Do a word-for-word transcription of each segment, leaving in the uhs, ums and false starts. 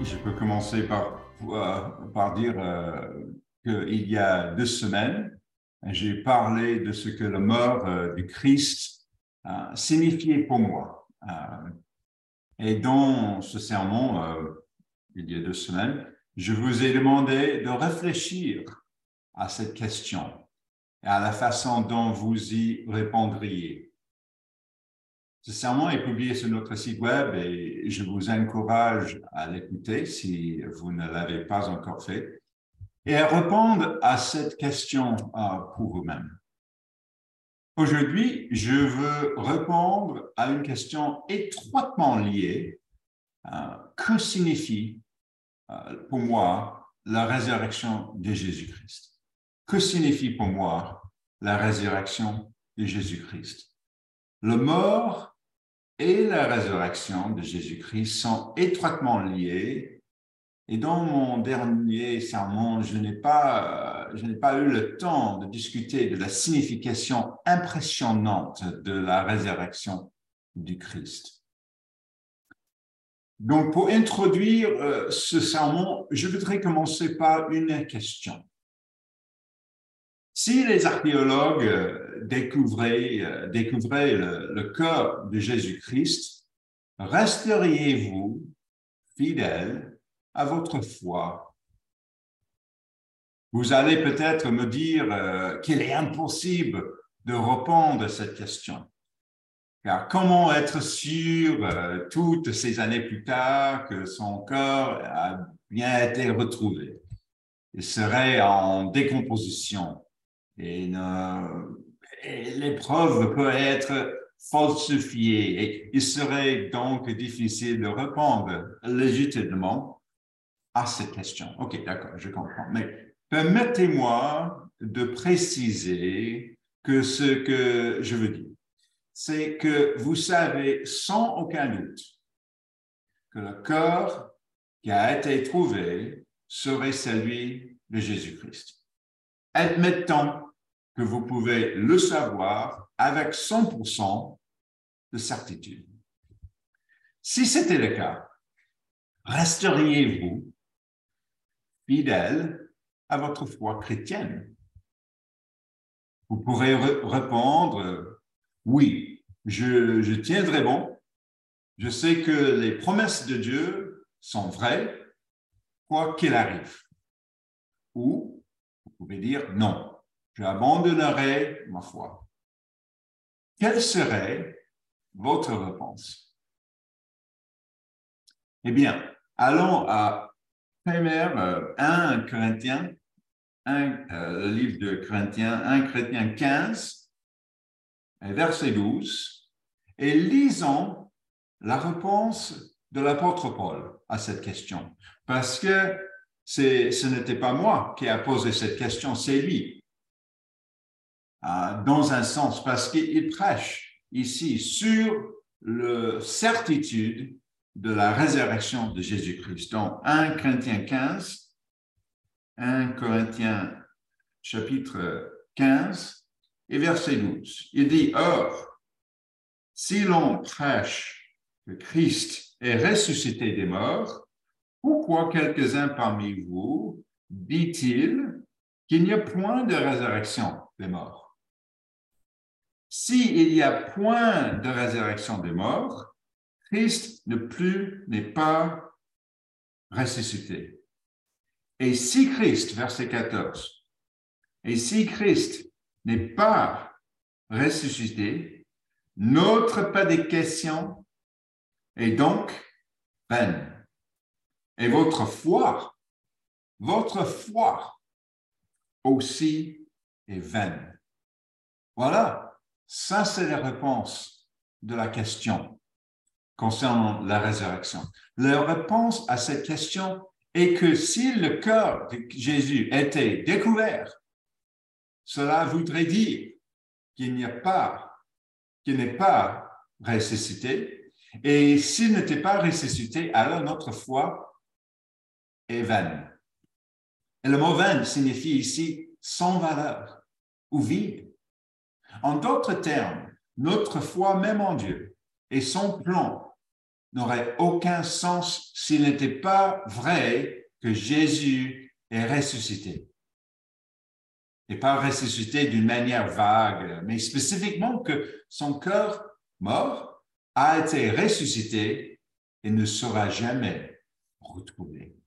Je peux commencer par, euh, par dire euh, qu'il y a deux semaines, j'ai parlé de ce que la mort euh, du Christ euh, signifiait pour moi. Euh, et dans ce sermon, euh, il y a deux semaines, je vous ai demandé de réfléchir à cette question et à la façon dont vous y répondriez. Ce sermon est publié sur notre site web et je vous encourage à l'écouter si vous ne l'avez pas encore fait et à répondre à cette question euh, pour vous-même. Aujourd'hui, je veux répondre à une question étroitement liée. Euh, que signifie euh, pour moi la résurrection de Jésus-Christ? Que signifie pour moi la résurrection de Jésus-Christ? Le mort et la résurrection de Jésus-Christ sont étroitement liés. Et dans mon dernier sermon, je n'ai pas, je n'ai pas eu le temps de discuter de la signification impressionnante de la résurrection du Christ. Donc, pour introduire euh, ce sermon, je voudrais commencer par une question. Si les archéologues découvraient, découvraient le, le corps de Jésus-Christ, resteriez-vous fidèle à votre foi? Vous allez peut-être me dire euh, qu'il est impossible de répondre à cette question. Car comment être sûr, euh, toutes ces années plus tard, que son corps a bien été retrouvé? Il serait en décomposition et, ne, et l'épreuve peut être falsifiée. Et il serait donc difficile de répondre légitimement à cette question. OK, d'accord, je comprends. Mais permettez-moi de préciser que ce que je veux dire, c'est que vous savez sans aucun doute que le corps qui a été trouvé serait celui de Jésus-Christ. Admettons que vous pouvez le savoir avec cent pour cent de certitude. Si c'était le cas, resteriez-vous fidèle à votre foi chrétienne? Vous pourrez re- répondre, oui, je, je tiendrai bon. Je sais que les promesses de Dieu sont vraies, quoi qu'il arrive. Ou vous pouvez dire, non, j'abandonnerai ma foi. Quelle serait votre réponse? Eh bien, allons à un Corinthiens, un, euh, le livre de Corinthiens, un Corinthiens quinze, verset douze, et lisons la réponse de l'apôtre Paul à cette question. Parce que c'est, ce n'était pas moi qui a posé cette question, c'est lui. Euh, dans un sens, parce qu'il prêche ici sur la certitude de la résurrection de Jésus-Christ. Donc, un Corinthiens quinze, un Corinthiens chapitre quinze et verset douze. Il dit, « Or, si l'on prêche que Christ est ressuscité des morts, pourquoi quelques-uns parmi vous dit-il qu'il n'y a point de résurrection des morts? S'il n'y a point de résurrection des morts, Christ ne plus n'est pas ressuscité. Et si Christ, verset quatorze, et si Christ n'est pas ressuscité, notre prédication est donc vaine. Et votre foi, votre foi aussi est vaine. » Voilà, ça c'est la réponse de la question concernant la résurrection. La réponse à cette question est que si le corps de Jésus était découvert, cela voudrait dire qu'il n'y a pas, qu'il n'est pas ressuscité. Et s'il n'était pas ressuscité, alors notre foi est vaine. Et le mot vaine signifie ici sans valeur ou vide. En d'autres termes, notre foi même en Dieu et son plan n'aurait aucun sens s'il n'était pas vrai que Jésus est ressuscité. Et pas ressuscité d'une manière vague, mais spécifiquement que son cœur mort a été ressuscité et ne sera jamais retrouvé.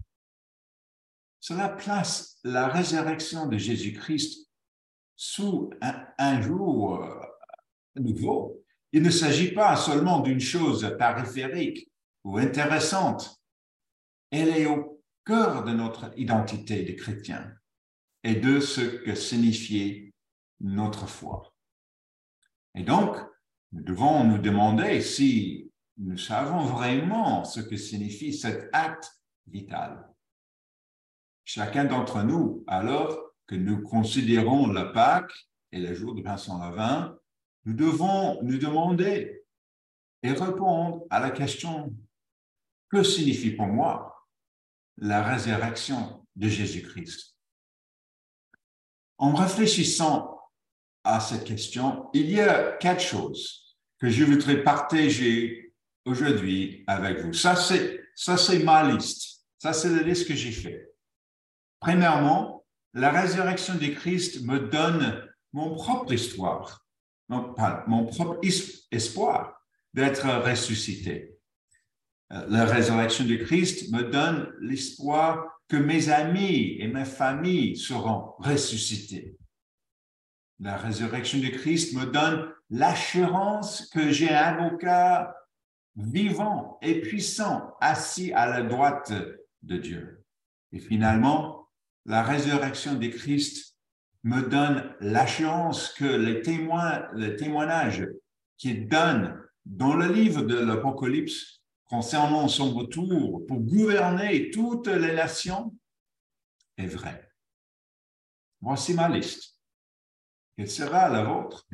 Cela place la résurrection de Jésus-Christ sous un, un jour euh, nouveau. Il ne s'agit pas seulement d'une chose périphérique ou intéressante. Elle est au cœur de notre identité de chrétien et de ce que signifiait notre foi. Et donc, nous devons nous demander si nous savons vraiment ce que signifie cet acte vital. Chacun d'entre nous, alors que nous considérons la Pâque et le jour de pain sans levain, nous devons nous demander et répondre à la question: que signifie pour moi la résurrection de Jésus-Christ? En réfléchissant à cette question, il y a quatre choses que je voudrais partager aujourd'hui avec vous. Ça, c'est, ça, c'est ma liste. Ça, c'est la liste que j'ai faite. Premièrement, la résurrection de Christ me donne mon propre histoire, non, pas, mon propre espoir d'être ressuscité. La résurrection de Christ me donne l'espoir que mes amis et ma famille seront ressuscités. La résurrection de Christ me donne l'assurance que j'ai un avocat vivant et puissant assis à la droite de Dieu. Et finalement, la résurrection de Christ me donne l'assurance que les témoins, le témoignage qu'il donne dans le livre de l'Apocalypse concernant son retour pour gouverner toutes les nations est vrai. Voici ma liste. Quelle sera la vôtre?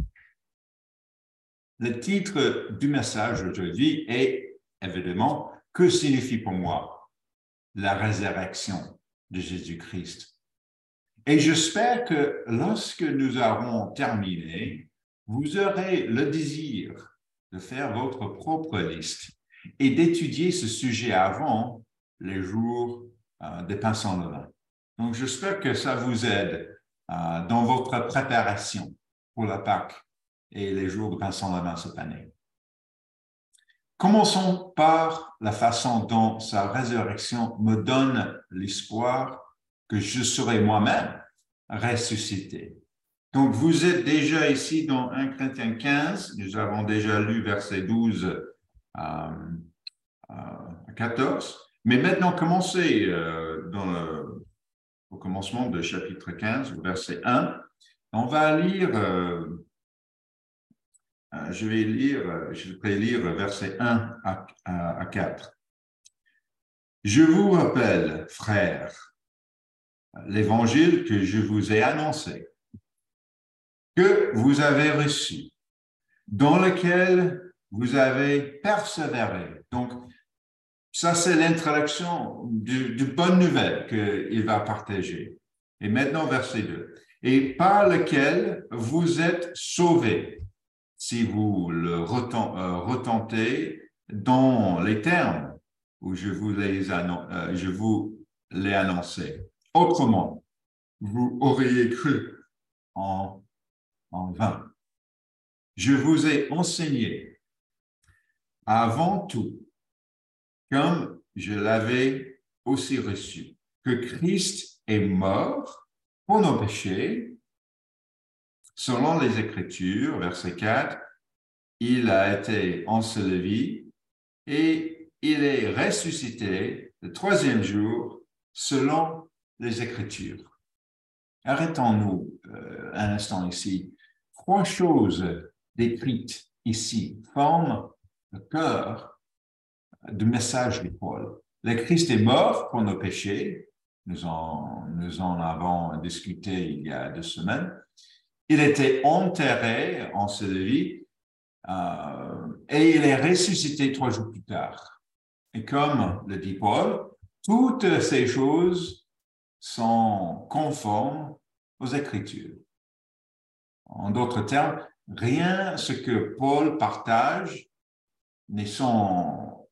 Le titre du message aujourd'hui est évidemment « Que signifie pour moi la résurrection de Jésus-Christ ?» Et j'espère que lorsque nous aurons terminé, vous aurez le désir de faire votre propre liste et d'étudier ce sujet avant les jours euh, des pains sans levain. Donc, j'espère que ça vous aide euh, dans votre préparation pour la Pâque et les jours de pains sans levain cette année. Commençons par la façon dont sa résurrection me donne l'espoir que je serai moi-même ressuscité. Donc, vous êtes déjà ici dans premier Corinthiens quinze, nous avons déjà lu versets douze à quatorze, mais maintenant, commencez euh, dans le, au commencement de chapitre quinze, verset un. On va lire, euh, je vais lire, je vais lire versets un à, à, à quatre. Je vous rappelle, frères, l'évangile que je vous ai annoncé, que vous avez reçu, dans lequel vous avez persévéré. Donc, ça, c'est l'introduction de, de bonne nouvelle qu'il va partager. Et maintenant, verset deux. Et par lequel vous êtes sauvés, si vous le retentez dans les termes où je vous les annon- euh, je vous l'ai annoncé. Autrement, vous auriez cru en, en vain. Je vous ai enseigné avant tout, comme je l'avais aussi reçu, que Christ est mort pour nos péchés, selon les Écritures, verset quatre, il a été enseveli et il est ressuscité le troisième jour, selon les Écritures. Arrêtons-nous euh, un instant ici. Trois choses décrites ici forment le cœur du message de Paul. Le Christ est mort pour nos péchés. Nous en, nous en avons discuté il y a deux semaines. Il était enterré, enseveli, euh, et il est ressuscité trois jours plus tard. Et comme le dit Paul, toutes ces choses sont conformes aux Écritures. En d'autres termes, rien ce que Paul partage ne sont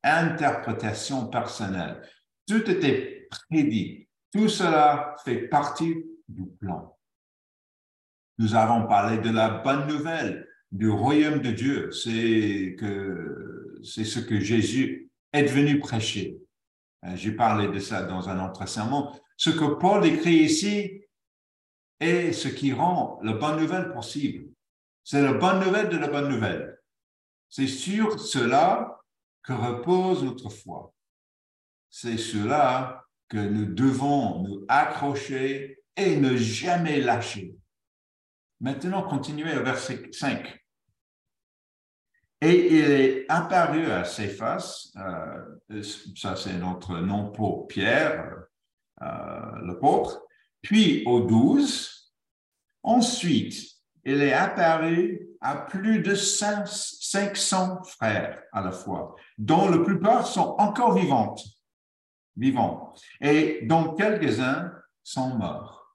interprétation personnelle. Tout était prédit. Tout cela fait partie du plan. Nous avons parlé de la bonne nouvelle du royaume de Dieu. C'est que, c'est ce que Jésus est venu prêcher. J'ai parlé de ça dans un autre sermon. Ce que Paul écrit ici est ce qui rend la bonne nouvelle possible. C'est la bonne nouvelle de la bonne nouvelle. C'est sur cela que repose notre foi. C'est cela que nous devons nous accrocher et ne jamais lâcher. Maintenant, continuez au verset cinq. Et il est apparu à Céphas, euh, ça c'est notre nom pour Pierre, euh, l'apôtre, puis aux douze. Ensuite, il est apparu à plus de cinq cents frères à la fois, dont la plupart sont encore vivantes, vivants, et dont quelques-uns sont morts.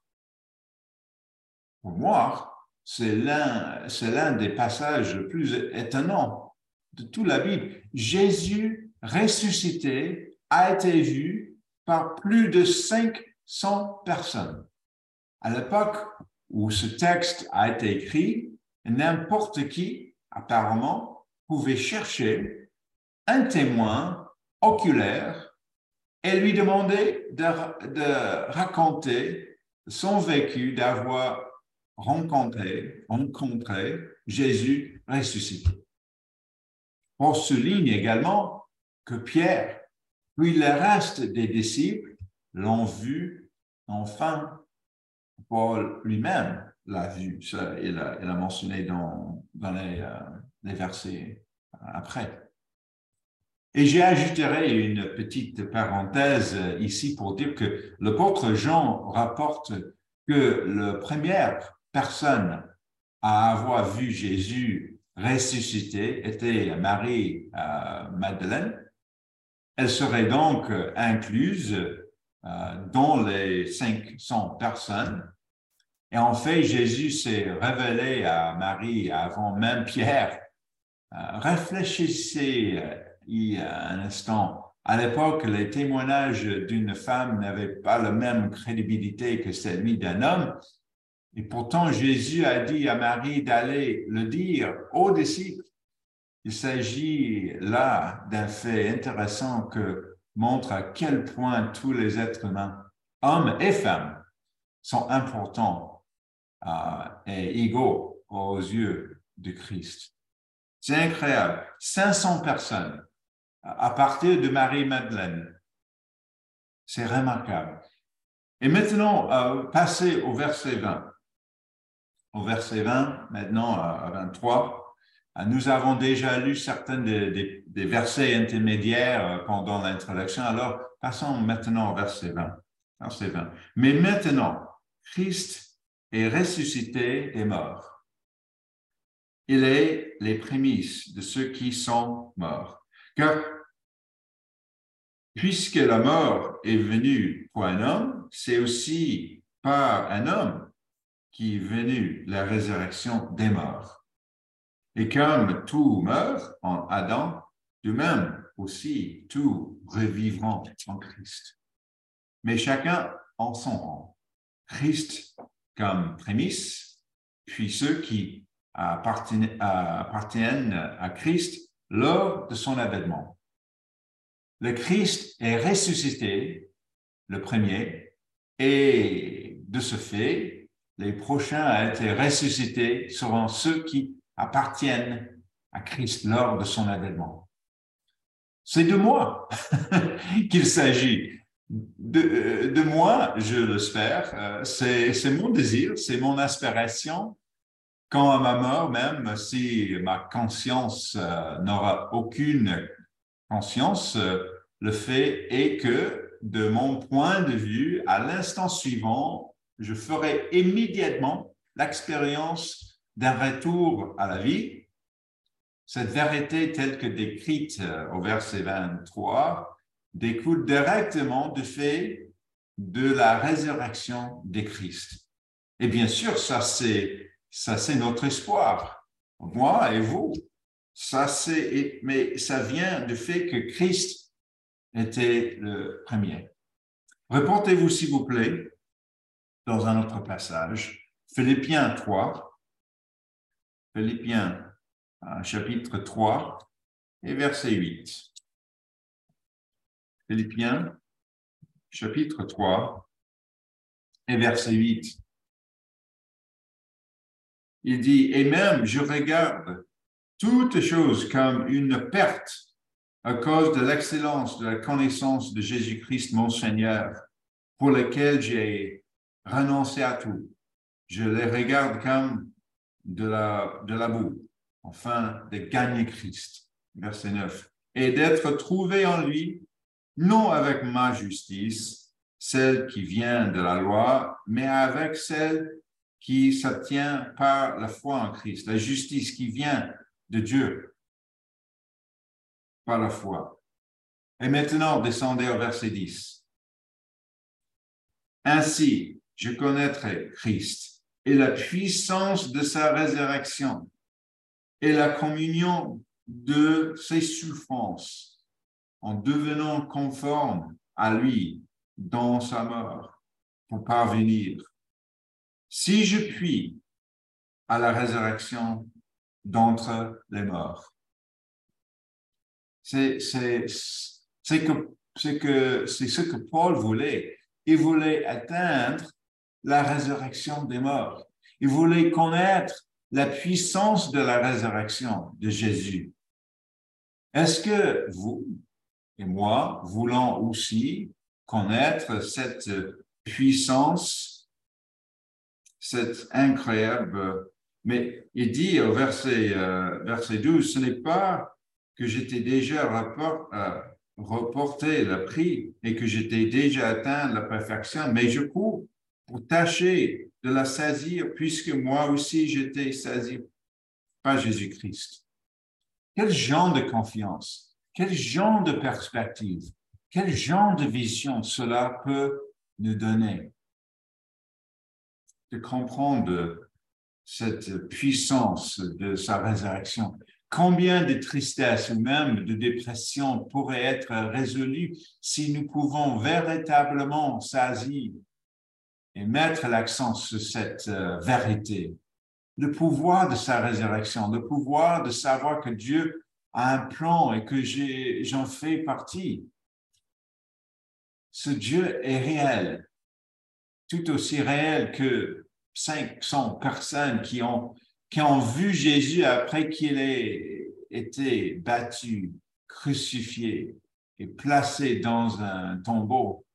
Pour moi, c'est l'un, c'est l'un des passages les plus étonnants de toute la Bible. Jésus ressuscité a été vu par plus de cinq cents personnes. À l'époque où ce texte a été écrit, n'importe qui, apparemment, pouvait chercher un témoin oculaire et lui demander de, de raconter son vécu d'avoir rencontré, rencontré Jésus ressuscité. On souligne également que Pierre, puis le reste des disciples, l'ont vu enfin. Paul lui-même l'a vu, ça, il, a, il a mentionné dans, dans les, euh, les versets après. Et j'ajouterai une petite parenthèse ici pour dire que l'apôtre Jean rapporte que la première personne à avoir vu Jésus ressuscité était Marie euh, Madeleine. Elle serait donc incluse euh, dans les cinq cents personnes. Et en fait, Jésus s'est révélé à Marie avant même Pierre. Euh, réfléchissez euh, un instant. À l'époque, les témoignages d'une femme n'avaient pas la même crédibilité que celui d'un homme. Et pourtant, Jésus a dit à Marie d'aller le dire aux disciples. Il s'agit là d'un fait intéressant que montre à quel point tous les êtres humains, hommes et femmes, sont importants euh, et égaux aux yeux de Christ. C'est incroyable. cinq cents personnes à partir de Marie-Madeleine. C'est remarquable. Et maintenant, euh, passez au verset vingt. Au verset vingt, maintenant à vingt-trois. Nous avons déjà lu certains des, des, des versets intermédiaires pendant l'introduction. Alors, passons maintenant au verset vingt. Verset vingt. Mais maintenant, Christ est ressuscité des morts. Il est les prémices de ceux qui sont morts. Car, puisque la mort est venue pour un homme, c'est aussi par un homme qui est venue la résurrection des morts. Et comme tout meurt en Adam, de même aussi tout revivront en Christ. Mais chacun en son rang. Christ comme prémisse, puis ceux qui appartiennent à Christ lors de son avènement. Le Christ est ressuscité, le premier, et de ce fait, les prochains à être ressuscités seront ceux qui appartiennent à Christ lors de son avènement. C'est de moi qu'il s'agit. De, de moi, je l'espère. C'est, c'est mon désir, c'est mon aspiration. Quand à ma mort, même si ma conscience euh, n'aura aucune conscience, euh, le fait est que, de mon point de vue, à l'instant suivant, je ferai immédiatement l'expérience d'un retour à la vie. Cette vérité telle que décrite au verset vingt-trois découle directement du fait de la résurrection de Christ. Et bien sûr, ça c'est, ça c'est notre espoir, moi et vous. Ça, c'est, mais ça vient du fait que Christ était le premier. Reportez-vous, s'il vous plaît, dans un autre passage, Philippiens trois, Philippiens chapitre trois et verset huit. Philippiens chapitre trois et verset huit. Il dit, et même je regarde toutes choses comme une perte à cause de l'excellence de la connaissance de Jésus-Christ, mon Seigneur, pour lequel j'ai renoncé à tout. Je les regarde comme de la, de la boue, afin de gagner Christ. Verset neuf. Et d'être trouvé en lui, non avec ma justice, celle qui vient de la loi, mais avec celle qui s'obtient par la foi en Christ, la justice qui vient de Dieu par la foi. Et maintenant, descendez au verset dix. Ainsi, je connaîtrai Christ et la puissance de sa résurrection et la communion de ses souffrances en devenant conforme à lui dans sa mort pour parvenir, si je puis, à la résurrection d'entre les morts. C'est, c'est, c'est, que, c'est, que, c'est ce que Paul voulait. Il voulait atteindre la résurrection des morts. Il voulait connaître la puissance de la résurrection de Jésus. Est-ce que vous et moi voulons aussi connaître cette puissance, cette incroyable... Mais il dit au verset, euh, verset douze, ce n'est pas que j'étais déjà rapport, euh, reporté le prix et que j'étais déjà atteint la perfection, mais je cours pour tâcher de la saisir, puisque moi aussi j'étais saisi par Jésus-Christ. Quel genre de confiance, quel genre de perspective, quel genre de vision cela peut nous donner de comprendre cette puissance de sa résurrection. Combien de tristesse ou même de dépression pourrait être résolue si nous pouvons véritablement saisir et mettre l'accent sur cette euh, vérité, le pouvoir de sa résurrection, le pouvoir de savoir que Dieu a un plan et que j'ai, j'en fais partie. Ce Dieu est réel, tout aussi réel que cinq cents personnes qui ont, qui ont vu Jésus après qu'il ait été battu, crucifié et placé dans un tombeau.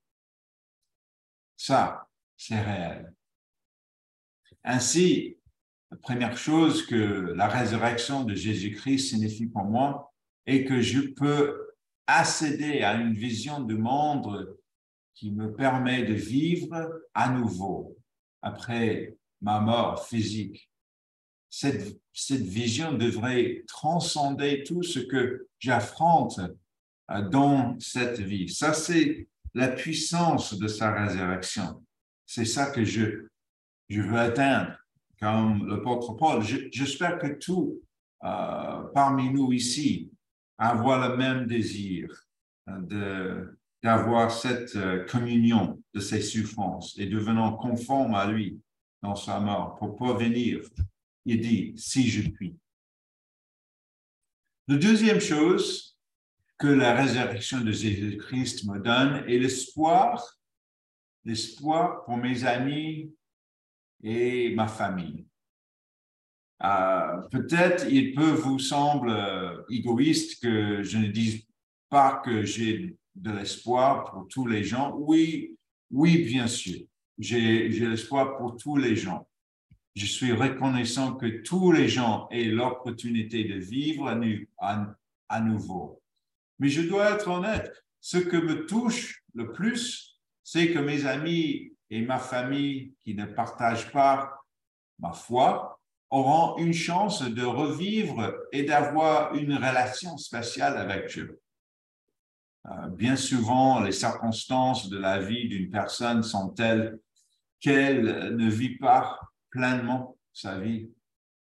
Ça, c'est réel. Ainsi, la première chose que la résurrection de Jésus-Christ signifie pour moi est que je peux accéder à une vision du monde qui me permet de vivre à nouveau après ma mort physique. Cette, cette vision devrait transcender tout ce que j'affronte dans cette vie. Ça, c'est la puissance de sa résurrection. C'est ça que je, je veux atteindre, comme l'apôtre Paul. Je, j'espère que tous euh, parmi nous ici avoir le même désir de d'avoir cette euh, communion de ses souffrances et devenant conforme à lui dans sa mort pour parvenir. Il dit, si je puis. La deuxième chose que la résurrection de Jésus-Christ me donne est l'espoir, l'espoir pour mes amis et ma famille. Euh, peut-être il peut vous sembler euh, égoïste que je ne dise pas que j'ai de l'espoir pour tous les gens. Oui, oui, bien sûr. J'ai, j'ai l'espoir pour tous les gens. Je suis reconnaissant que tous les gens aient l'opportunité de vivre à, nu, à, à nouveau. Mais je dois être honnête, ce que me touche le plus, c'est que mes amis et ma famille qui ne partagent pas ma foi auront une chance de revivre et d'avoir une relation spéciale avec Dieu. Euh, bien souvent, les circonstances de la vie d'une personne sont telles qu'elle ne vit pas pleinement sa vie.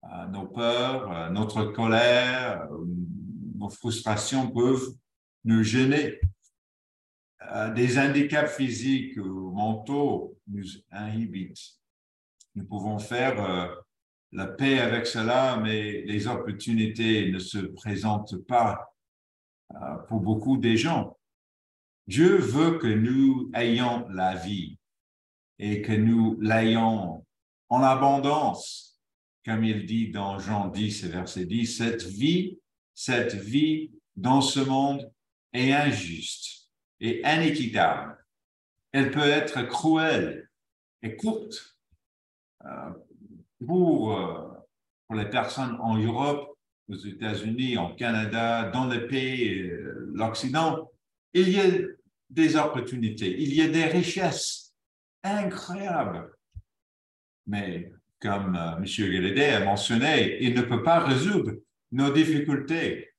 Euh, nos peurs, euh, notre colère, euh, nos frustrations peuvent nous gêner. Euh, des handicaps physiques ou mentaux nous inhibitent. Nous pouvons faire euh, la paix avec cela, mais les opportunités ne se présentent pas euh, pour beaucoup des gens. Dieu veut que nous ayons la vie et que nous l'ayons en abondance, comme il dit dans Jean dix, verset dix, cette vie, cette vie dans ce monde est injuste et inéquitable. Elle peut être cruelle et courte euh, pour, euh, pour les personnes en Europe, aux États-Unis, en Canada, dans les pays, euh, l'Occident. Il y a des opportunités, il y a des richesses incroyables. Mais comme euh, M. Guélédet a mentionné, il ne peut pas résoudre nos difficultés.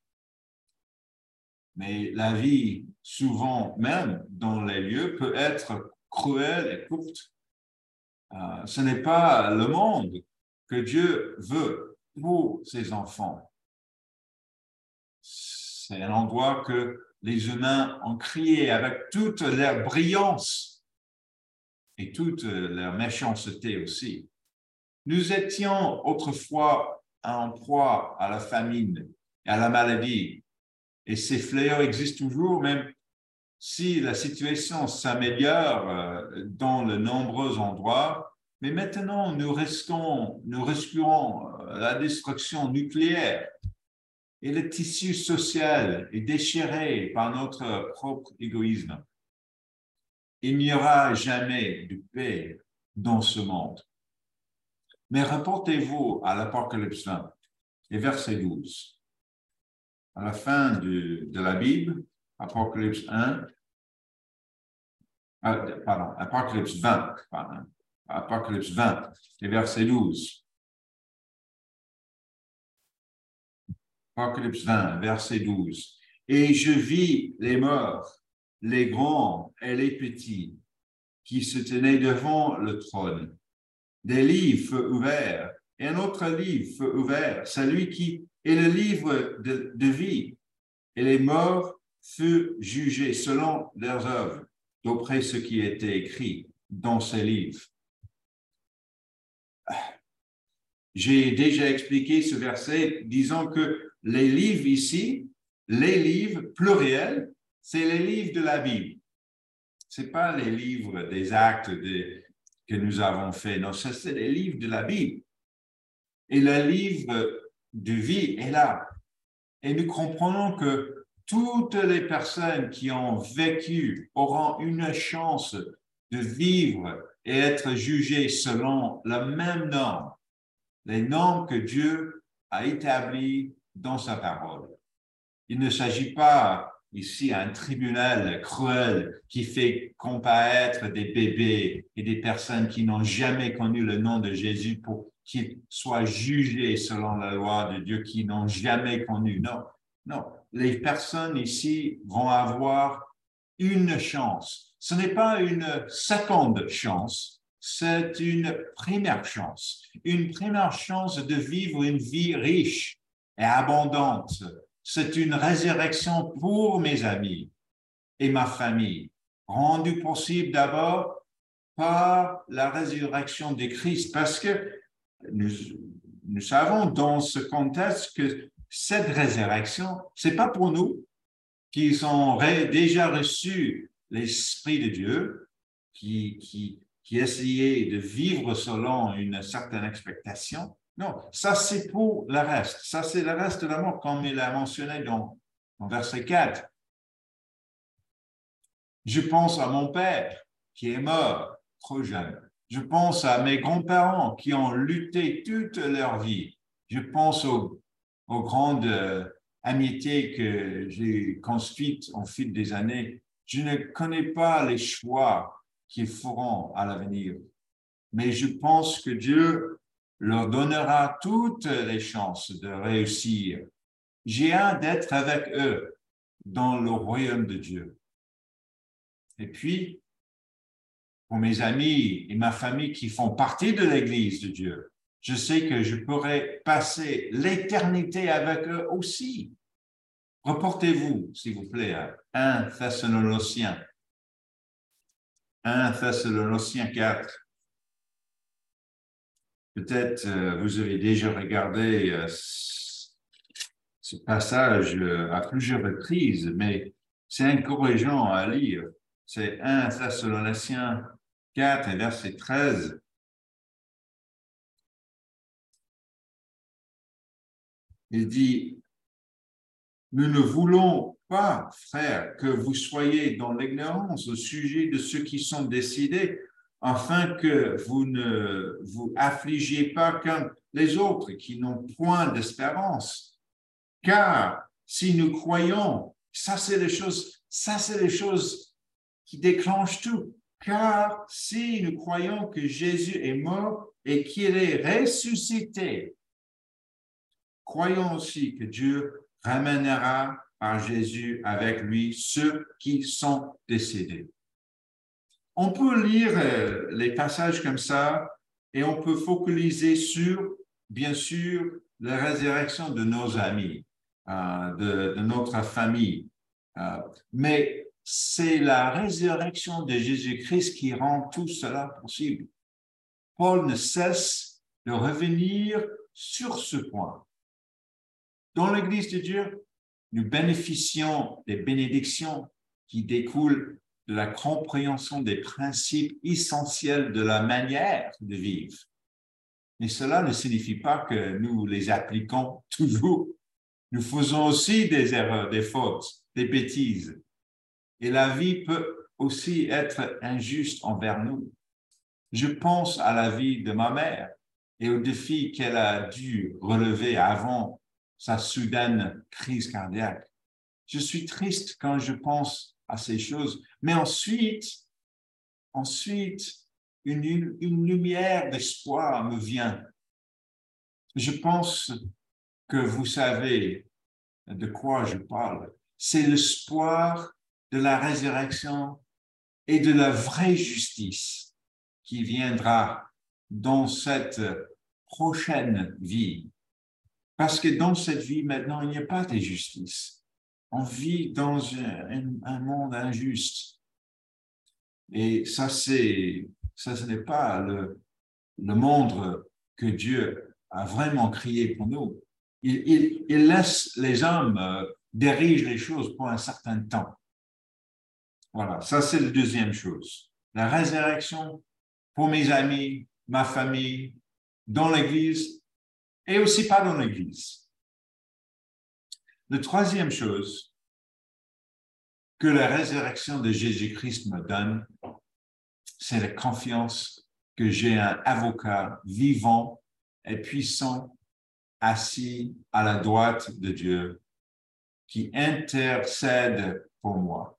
Mais la vie, souvent même dans les lieux, peut être cruelle et courte. Euh, ce n'est pas le monde que Dieu veut pour ses enfants. C'est un endroit que les humains ont créé avec toute leur brillance et toute leur méchanceté aussi. Nous étions autrefois en proie à la famine et à la maladie, et ces fléaux existent toujours, même si la situation s'améliore dans de nombreux endroits. Mais maintenant, nous restons, nous respirons la destruction nucléaire et le tissu social est déchiré par notre propre égoïsme. Il n'y aura jamais de paix dans ce monde. Mais reportez-vous à l'Apocalypse vingt et verset douze. À la fin de, de la Bible, Apocalypse un, euh, pardon, Apocalypse vingt, pardon, Apocalypse vingt et verset douze. Apocalypse vingt, verset douze. Et je vis les morts, les grands et les petits, qui se tenaient devant le trône. Des livres furent ouverts, et un autre livre fut ouvert, celui qui est le livre de, de vie. Et les morts furent jugés selon leurs œuvres, d'après ce qui était écrit dans ces livres. J'ai déjà expliqué ce verset, disant que les livres ici, les livres pluriels, c'est les livres de la Bible. Ce n'est pas les livres des actes de, que nous avons faits, non, c'est les livres de la Bible. Et le livre de vie est là. Et nous comprenons que toutes les personnes qui ont vécu auront une chance de vivre et être jugées selon la même norme, les normes que Dieu a établies dans sa parole. Il ne s'agit pas ici d'un tribunal cruel qui fait comparaître des bébés et des personnes qui n'ont jamais connu le nom de Jésus pour qu'ils soient jugés selon la loi de Dieu, qui n'ont jamais connu. Non, non. Les personnes ici vont avoir une chance. Ce n'est pas une seconde chance, c'est une première chance. Une première chance de vivre une vie riche et abondante. C'est une résurrection pour mes amis et ma famille, rendue possible d'abord par la résurrection de Christ, parce que nous, nous savons dans ce contexte que cette résurrection, ce n'est pas pour nous qui ont déjà reçu l'Esprit de Dieu, qui, qui, qui essayaient de vivre selon une certaine expectation. Non, ça c'est pour le reste. Ça c'est le reste de la mort, comme il a mentionné dans, dans verset quatre. Je pense à mon père qui est mort trop jeune. Je pense à mes grands-parents qui ont lutté toute leur vie. Je pense aux, aux grandes euh, amitiés que j'ai construites au fil des années. Je ne connais pas les choix qu'ils feront à l'avenir, mais je pense que Dieu leur donnera toutes les chances de réussir. J'ai hâte d'être avec eux dans le royaume de Dieu. Et puis, pour mes amis et ma famille qui font partie de l'Église de Dieu, je sais que je pourrais passer l'éternité avec eux aussi. Reportez-vous, s'il vous plaît, à un Thessaloniciens. un Thessaloniciens quatre. Peut-être euh, vous avez déjà regardé euh, ce passage euh, à plusieurs reprises, mais c'est encourageant à lire. C'est un Thessaloniciens quatre, verset treize. Il dit, « Nous ne voulons pas, frères, que vous soyez dans l'ignorance au sujet de ceux qui sont décédés, afin que vous ne vous affligiez pas comme les autres qui n'ont point d'espérance. Car si nous croyons, ça c'est les choses, ça c'est les choses qui déclenchent tout. Car si nous croyons que Jésus est mort et qu'il est ressuscité, croyons aussi que Dieu ramènera par Jésus avec lui ceux qui sont décédés. » On peut lire les passages comme ça et on peut focaliser sur, bien sûr, la résurrection de nos amis, euh, de, de notre famille. Euh, mais c'est la résurrection de Jésus-Christ qui rend tout cela possible. Paul ne cesse de revenir sur ce point. Dans l'Église de Dieu, nous bénéficions des bénédictions qui découlent de la compréhension des principes essentiels de la manière de vivre. Mais cela ne signifie pas que nous les appliquons toujours. Nous faisons aussi des erreurs, des fautes, des bêtises. Et la vie peut aussi être injuste envers nous. Je pense à la vie de ma mère et aux défis qu'elle a dû relever avant sa soudaine crise cardiaque. Je suis triste quand je pense à ces choses, mais ensuite, ensuite, une, une lumière d'espoir me vient. Je pense que vous savez de quoi je parle. C'est l'espoir de la résurrection et de la vraie justice qui viendra dans cette prochaine vie. Parce que dans cette vie, maintenant, il n'y a pas de justice. On vit dans un, un monde injuste. Et ça, c'est, ça, ce n'est pas le, le monde que Dieu a vraiment créé pour nous. Il, il, il laisse les hommes euh, diriger les choses pour un certain temps. Voilà, ça, c'est la deuxième chose. La résurrection pour mes amis, ma famille, dans l'Église et aussi pas dans l'Église. La troisième chose que la résurrection de Jésus-Christ me donne, c'est la confiance que j'ai un avocat vivant et puissant assis à la droite de Dieu qui intercède pour moi.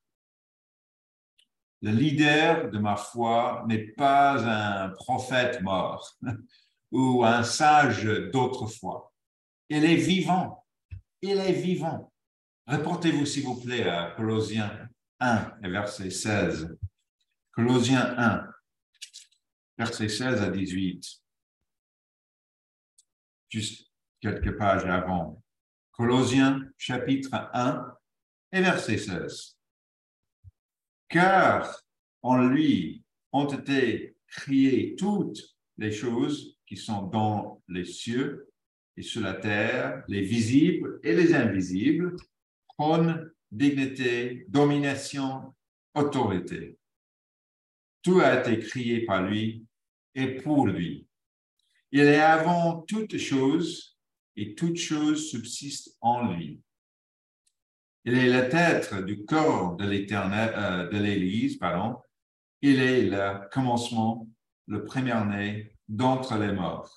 Le leader de ma foi n'est pas un prophète mort ou un sage d'autrefois. Il est vivant. Il est vivant. Reportez-vous, s'il vous plaît, à Colossiens un, verset seize. Colossiens un, verset seize à dix-huit. Juste quelques pages avant. Colossiens, chapitre un, et verset seize. Car en lui ont été créées toutes les choses qui sont dans les cieux et sur la terre, les visibles et les invisibles, trône, dignité, domination, autorité. Tout a été créé par lui et pour lui. Il est avant toutes choses et toutes choses subsistent en lui. Il est la tête du corps de l'Éternel, euh, de l'Église, pardon. Il est le commencement, le premier-né d'entre les morts.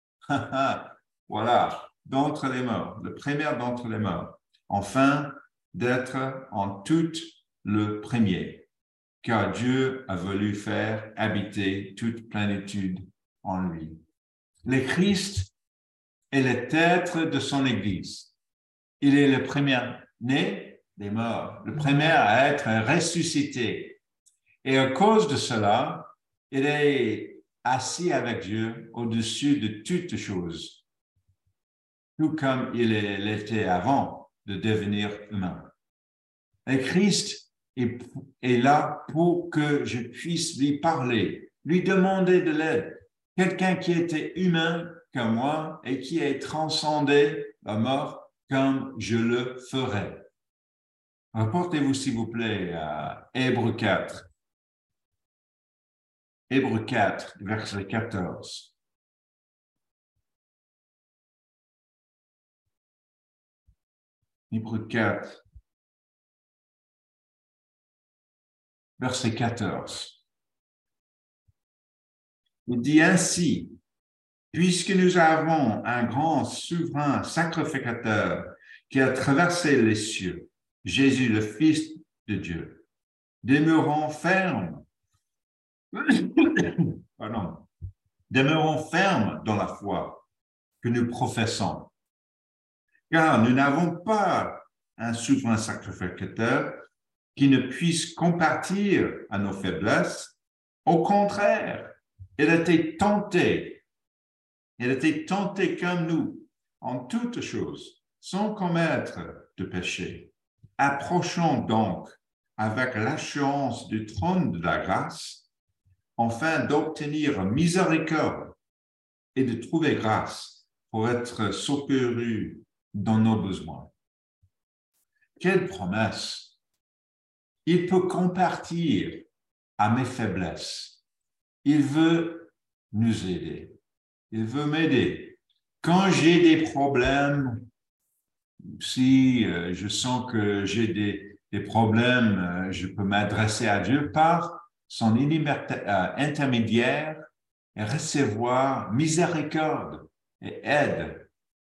Voilà, d'entre les morts, le premier d'entre les morts. Enfin, d'être en tout le premier, car Dieu a voulu faire habiter toute plénitude en lui. Le Christ est la tête de son Église. Il est le premier-né des morts, le premier à être ressuscité. Et à cause de cela, il est assis avec Dieu au-dessus de toutes choses, tout comme il était avant de devenir humain. Et Christ est, est là pour que je puisse lui parler, lui demander de l'aide. Quelqu'un qui était humain comme moi et qui a transcendé la mort comme je le ferai. Rapportez-vous, s'il vous plaît, à Hébreux quatre. Hébreux quatre, verset quatorze. Hébreux quatre, verset quatorze. Il dit ainsi, puisque nous avons un grand souverain sacrificateur qui a traversé les cieux, Jésus, le Fils de Dieu, demeurons fermes, pardon, demeurons fermes dans la foi que nous professons. Car nous n'avons pas un souverain sacrificateur qui ne puisse compatir à nos faiblesses. Au contraire, il a été tenté, il a été tenté comme nous en toutes choses, sans commettre de péché. Approchons donc avec l'assurance du trône de la grâce, afin d'obtenir miséricorde et de trouver grâce pour être secouru dans nos besoins. Quelle promesse! Il peut compartir à mes faiblesses. Il veut nous aider. Il veut m'aider. Quand j'ai des problèmes, si euh, je sens que j'ai des, des problèmes, euh, je peux m'adresser à Dieu par son intermédiaire et recevoir miséricorde et aide.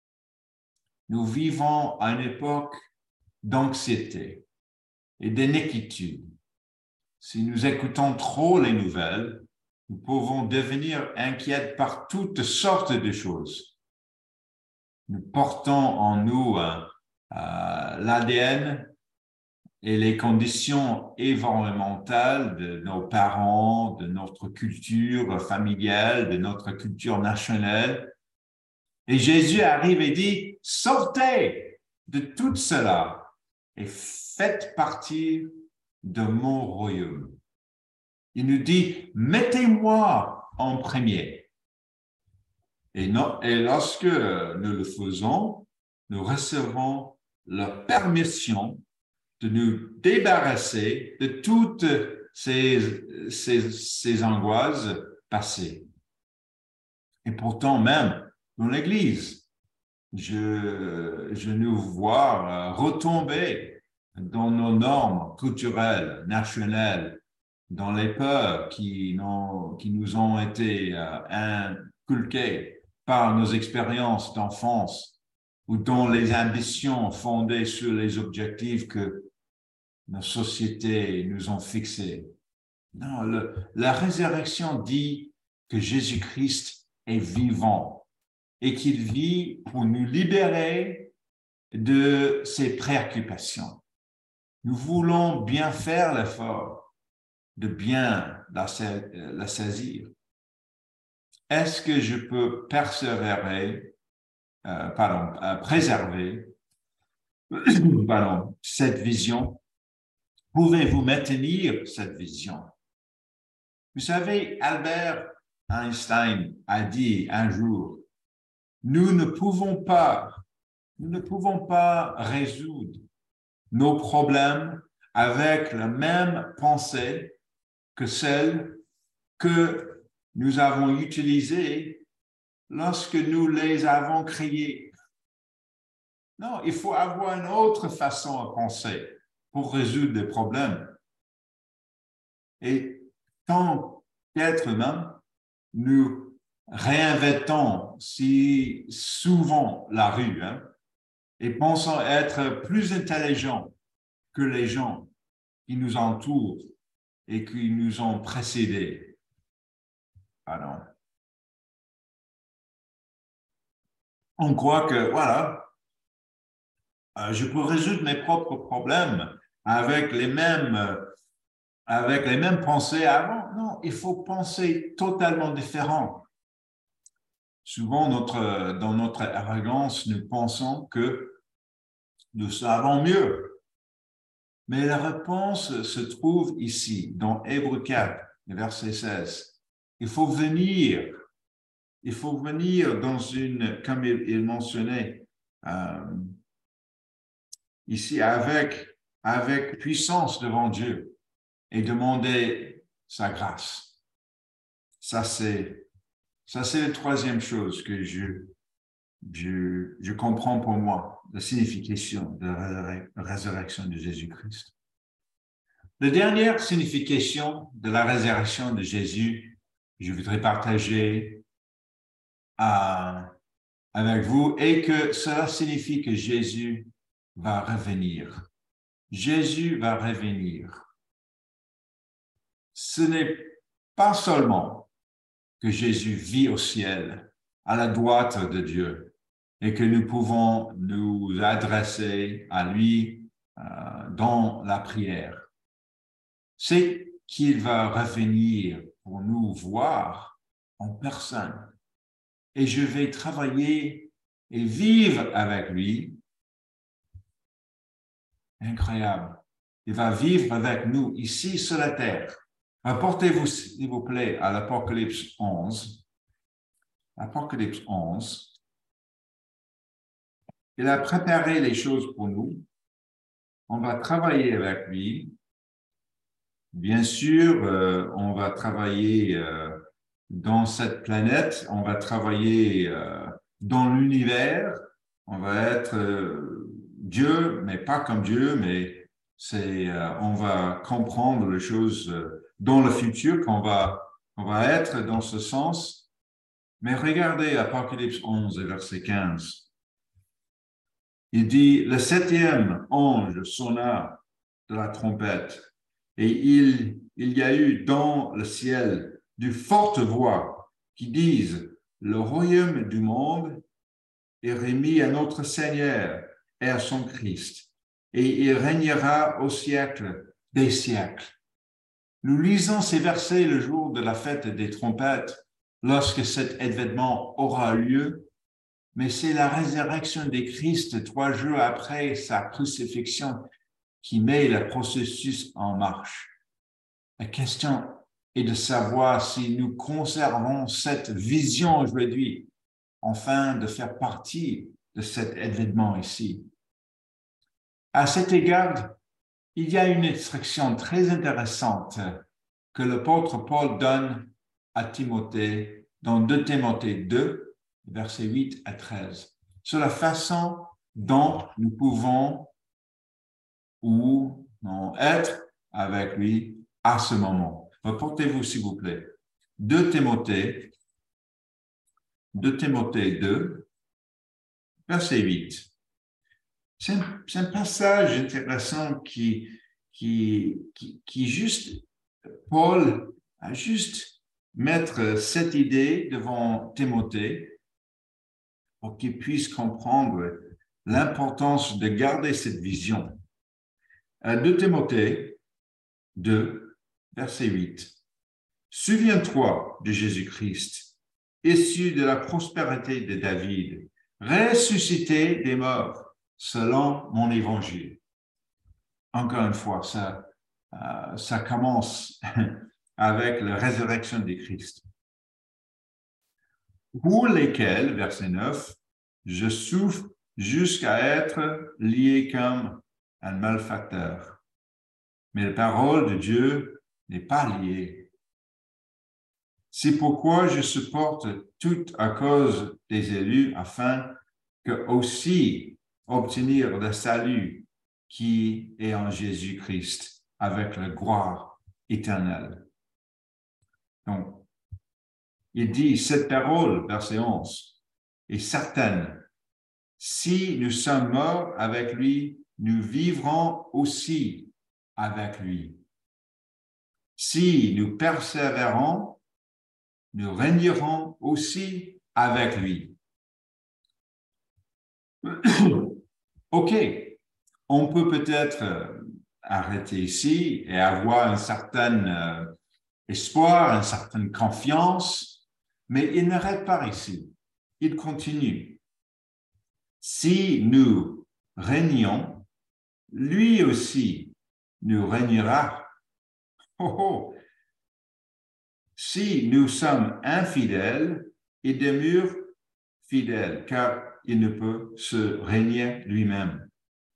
Nous vivons à une époque d'anxiété et d'inquiétude. Si nous écoutons trop les nouvelles, nous pouvons devenir inquiets par toutes sortes de choses. Nous portons en nous euh, euh, l'A D N et les conditions environnementales de nos parents, de notre culture familiale, de notre culture nationale. Et Jésus arrive et dit, sortez de tout cela et faites partie de mon royaume. Il nous dit, mettez-moi en premier. Et, non, et lorsque nous le faisons, nous recevons la permission de nous débarrasser de toutes ces, ces, ces angoisses passées. Et pourtant, même dans l'Église, je, je nous vois retomber dans nos normes culturelles, nationales, dans les peurs qui, qui nous ont été inculquées par nos expériences d'enfance ou dans les ambitions fondées sur les objectifs que nos sociétés nous ont fixés. Non, le, la résurrection dit que Jésus-Christ est vivant et qu'il vit pour nous libérer de ses préoccupations. Nous voulons bien faire l'effort de bien la, la saisir. Est-ce que je peux persévérer, euh, pardon, euh, préserver pardon, cette vision? Pouvez-vous maintenir cette vision? Vous savez, Albert Einstein a dit un jour, nous ne pouvons pas, nous ne pouvons pas résoudre nos problèmes avec la même pensée que celle que nous avons utilisée lorsque nous les avons créés. Non, il faut avoir une autre façon de penser pour résoudre des problèmes. Et tant qu'être humain, nous réinventons si souvent la rue hein, et pensons être plus intelligents que les gens qui nous entourent et qui nous ont précédés. Pardon. On croit que, voilà, euh, je peux résoudre mes propres problèmes avec les mêmes, avec les mêmes pensées avant. Non, non, il faut penser totalement différent. Souvent, notre, dans notre arrogance, nous pensons que nous savons mieux. Mais la réponse se trouve ici, dans Hébreux quatre, verset seize. Il faut venir, il faut venir dans une, comme il, il mentionnait, euh, ici, avec, avec puissance devant Dieu et demander sa grâce. Ça, c'est, ça, c'est la troisième chose que je, je, je comprends pour moi, la signification de la résurrection de Jésus-Christ. La dernière signification de la résurrection de Jésus, je voudrais partager euh, avec vous, est que cela signifie que Jésus va revenir. Jésus va revenir. Ce n'est pas seulement que Jésus vit au ciel, à la droite de Dieu, et que nous pouvons nous adresser à lui euh, dans la prière. C'est qu'il va revenir pour nous voir en personne. Et je vais travailler et vivre avec lui. Incroyable. Il va vivre avec nous ici sur la terre. Rapportez-vous, s'il vous plaît, à l'Apocalypse onze. Apocalypse onze. Il a préparé les choses pour nous. On va travailler avec lui. Bien sûr, euh, on va travailler euh, dans cette planète, on va travailler euh, dans l'univers, on va être euh, Dieu, mais pas comme Dieu, mais c'est, euh, on va comprendre les choses euh, dans le futur, qu'on va, on va être dans ce sens. Mais regardez Apocalypse onze, verset quinze. Il dit, le septième ange sonna de la trompette. Et il, il y a eu dans le ciel de fortes voix qui disent, le royaume du monde est remis à notre Seigneur et à son Christ, et il régnera au siècle des siècles. Nous lisons ces versets le jour de la fête des trompettes, lorsque cet événement aura lieu, mais c'est la résurrection de Christ trois jours après sa crucifixion qui met le processus en marche. La question est de savoir si nous conservons cette vision aujourd'hui, afin de faire partie de cet événement ici. À cet égard, il y a une instruction très intéressante que l'apôtre Paul donne à Timothée dans deux Timothée deux, versets huit à treize, sur la façon dont nous pouvons ou non être avec lui à ce moment. Reportez-vous, s'il vous plaît. deux Timothée, deux Timothée deux, verset huit. C'est un, c'est un passage intéressant qui, qui, qui, qui juste, Paul a juste mettre cette idée devant Timothée pour qu'il puisse comprendre l'importance de garder cette vision. deux Timothée deux, verset huit. Souviens-toi de Jésus-Christ, issu de la prospérité de David, ressuscité des morts, selon mon évangile. Encore une fois, ça, euh, ça commence avec la résurrection de Christ. Pour lesquels, verset neuf, je souffre jusqu'à être lié comme un malfaiteur. Mais la parole de Dieu n'est pas liée. C'est pourquoi je supporte tout à cause des élus, afin que aussi obtenir le salut qui est en Jésus-Christ avec la gloire éternelle. Donc, il dit, cette parole, verset onze, est certaine. Si nous sommes morts avec lui, nous vivrons aussi avec lui. Si nous persévérons, nous régnerons aussi avec lui. OK, on peut peut-être arrêter ici et avoir une certaine, espoir, une certaine confiance, mais il n'arrête pas ici. Il continue. Si nous régnons, lui aussi nous régnera. Oh, oh. Si nous sommes infidèles, il demeure fidèle, car il ne peut se régner lui-même.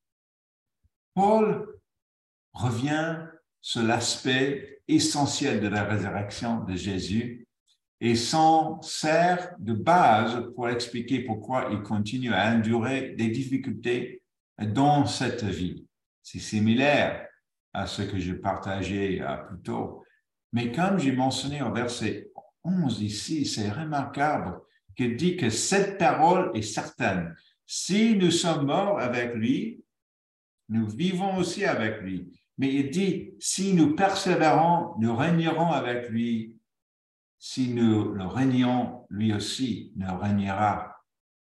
Paul revient sur l'aspect essentiel de la résurrection de Jésus et s'en sert de base pour expliquer pourquoi il continue à endurer des difficultés dans cette vie. C'est similaire à ce que je partageais plus tôt. Mais comme j'ai mentionné au verset onze ici, c'est remarquable qu'il dit que cette parole est certaine. Si nous sommes morts avec lui, nous vivons aussi avec lui. Mais il dit, si nous persévérons, nous régnerons avec lui. Si nous le régnons, lui aussi nous régnera.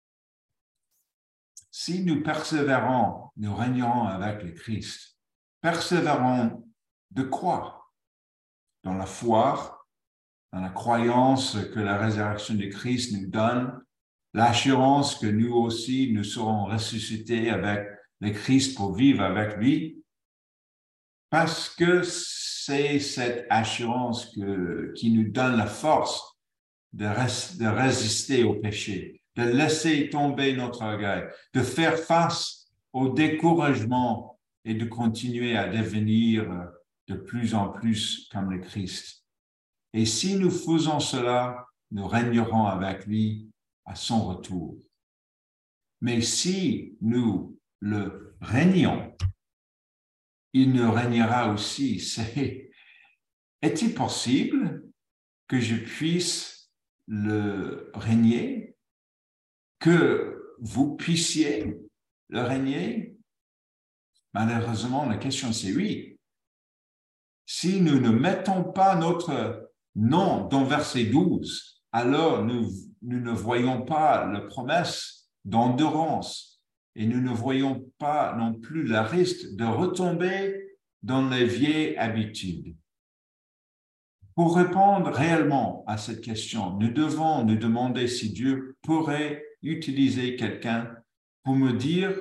Si nous persévérons, nous régnerons avec le Christ. Persévérons de quoi? Dans la foi, dans la croyance que la résurrection de Christ nous donne, l'assurance que nous aussi, nous serons ressuscités avec le Christ pour vivre avec lui, parce que c'est cette assurance que, qui nous donne la force de, res, de résister au péché, de laisser tomber notre orgueil, de faire face au découragement et de continuer à devenir de plus en plus comme le Christ. Et si nous faisons cela, nous régnerons avec lui à son retour. Mais si nous le régnons, il nous régnera aussi. C'est... Est-il possible que je puisse le régner, que vous puissiez le régner? Malheureusement, la question c'est oui. Si nous ne mettons pas notre nom dans verset douze, alors nous, nous ne voyons pas la promesse d'endurance et nous ne voyons pas non plus le risque de retomber dans les vieilles habitudes. Pour répondre réellement à cette question, nous devons nous demander si Dieu pourrait utiliser quelqu'un pour me dire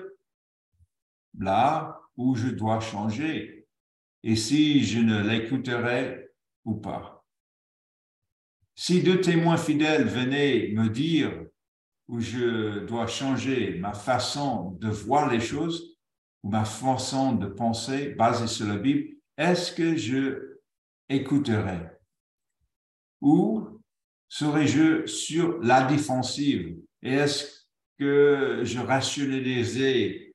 là où je dois changer et si je ne l'écouterai ou pas. Si deux témoins fidèles venaient me dire où je dois changer ma façon de voir les choses ou ma façon de penser basée sur la Bible, est-ce que je écouterai? Ou serais-je sur la défensive? Et est-ce que je rationalisais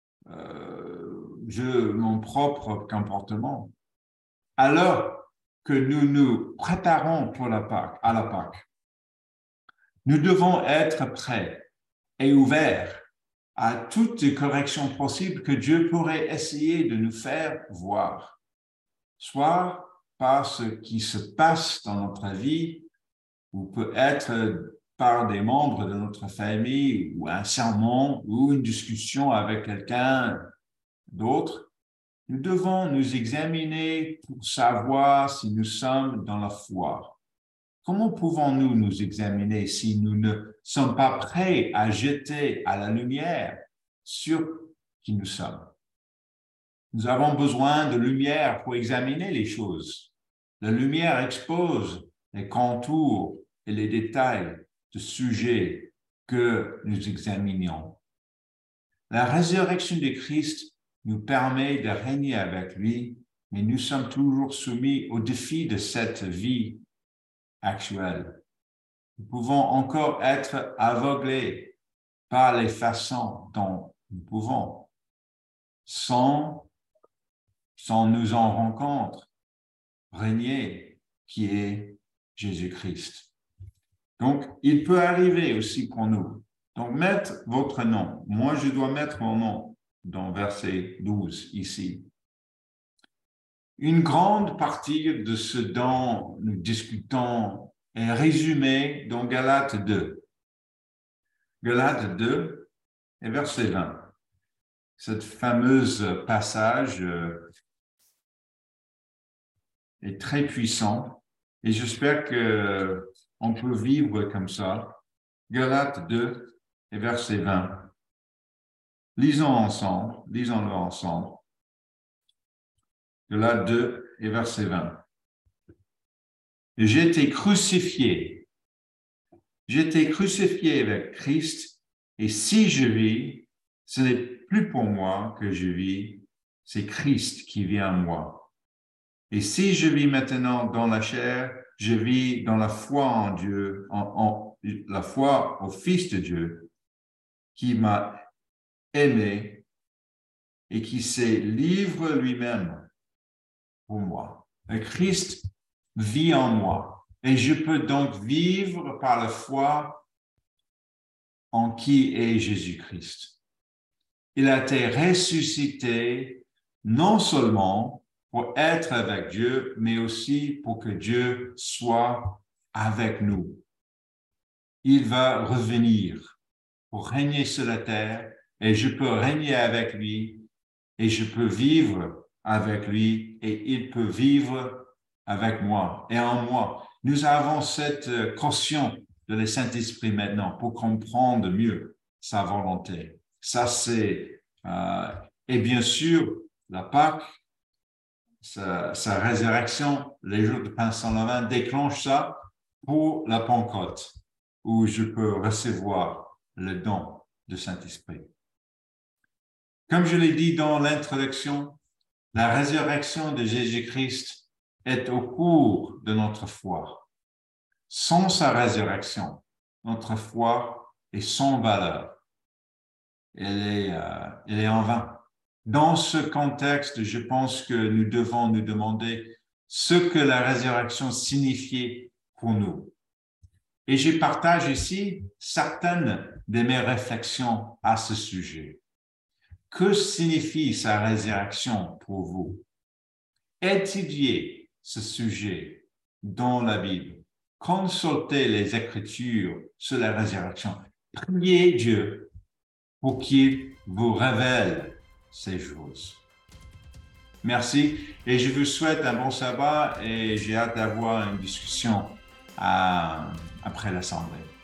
euh, je, mon propre comportement? Alors que nous nous préparons pour la Pâque, à la Pâque, nous devons être prêts et ouverts à toutes les corrections possibles que Dieu pourrait essayer de nous faire voir, soit par ce qui se passe dans notre vie, ou peut-être par des membres de notre famille, ou un sermon, ou une discussion avec quelqu'un d'autre. Nous devons nous examiner pour savoir si nous sommes dans la foi. Comment pouvons-nous nous examiner si nous ne sommes pas prêts à jeter à la lumière sur qui nous sommes? Nous avons besoin de lumière pour examiner les choses. La lumière expose les contours et les détails de sujets que nous examinions. La résurrection de Christ nous permet de régner avec lui, mais nous sommes toujours soumis aux défis de cette vie actuelle. Nous pouvons encore être aveuglés par les façons dont nous pouvons, sans, sans nous en rendre compte, régner qui est Jésus-Christ. Donc, il peut arriver aussi pour nous. Donc, mettre votre nom. Moi, je dois mettre mon nom dans verset douze ici. Une grande partie de ce dont nous discutons est résumée dans Galates deux. Galates deux et verset vingt. Cette fameuse passage est très puissant Et j'espère qu'on peut vivre comme ça. Galates deux et verset vingt. Lisons ensemble, lisons-le ensemble. Galates deux et verset vingt. J'ai été crucifié. J'ai été crucifié avec Christ, et si je vis, ce n'est plus pour moi que je vis, c'est Christ qui vit en moi. Et si je vis maintenant dans la chair, je vis dans la foi en Dieu, en, en la foi au Fils de Dieu, qui m'a aimé et qui s'est livré lui-même pour moi. Et Christ vit en moi. Et je peux donc vivre par la foi en qui est Jésus-Christ. Il a été ressuscité non seulement pour être avec Dieu, mais aussi pour que Dieu soit avec nous. Il va revenir pour régner sur la terre et je peux régner avec lui et je peux vivre avec lui et il peut vivre avec moi et en moi. Nous avons cette caution de le Saint-Esprit maintenant pour comprendre mieux sa volonté. Ça, c'est... Euh, et bien sûr, la Pâque, sa, sa résurrection, les jours de pain sans levain, déclenche ça pour la Pentecôte, où je peux recevoir le don du Saint-Esprit. Comme je l'ai dit dans l'introduction, la résurrection de Jésus-Christ est au cours de notre foi. Sans sa résurrection, notre foi est sans valeur. Elle est, euh, elle est en vain. Dans ce contexte, je pense que nous devons nous demander ce que la résurrection signifiait pour nous. Et je partage ici certaines de mes réflexions à ce sujet. Que signifie sa résurrection pour vous? Étudiez ce sujet dans la Bible. Consultez les Écritures sur la résurrection. Priez Dieu pour qu'il vous révèle ces choses. Merci et je vous souhaite un bon sabbat et j'ai hâte d'avoir une discussion euh, après l'Assemblée.